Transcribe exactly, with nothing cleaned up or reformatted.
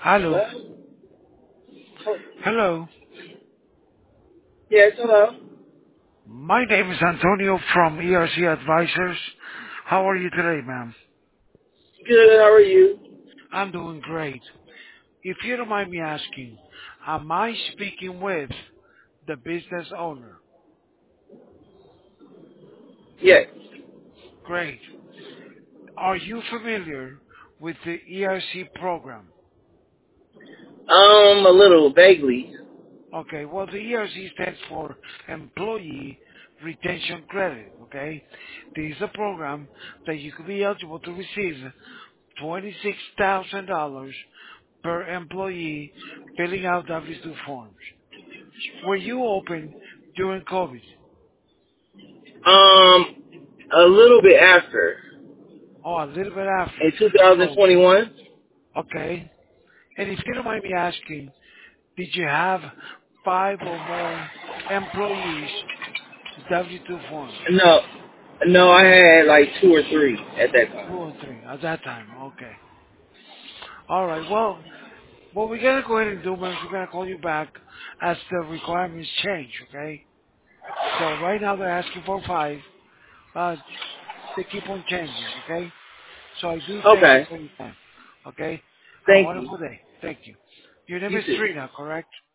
Hello. Hello? Oh, Hello. yes, hello. My name is Antonio from E R C Advisors. How are you today, ma'am? Good, how are you? I'm doing great. If you don't mind me asking, am I speaking with the business owner? Yes. Great. Are you familiar with the E R C program? Um, a little vaguely. Okay, well, the E R C stands for Employee Retention Credit, okay? This is a program that you could be eligible to receive twenty-six thousand dollars per employee filling out W two forms. Were you open during COVID? Um, a little bit after. Oh, a little bit after. In So, twenty twenty-one? okay. And if you don't mind me asking, did you have five or more employees W two forms? No. No, I had like two or three at that Two time. or three at that time. Okay. All right. Well, what we're gonna go ahead and do, man, is we're gonna call you back as the requirements change. Okay. So right now they're asking for five. Uh, they keep on changing. Okay. So I do thank you Okay. for your time. Okay. Have a Thank you. wonderful day. Thank you. Your name You is too. Trina, correct?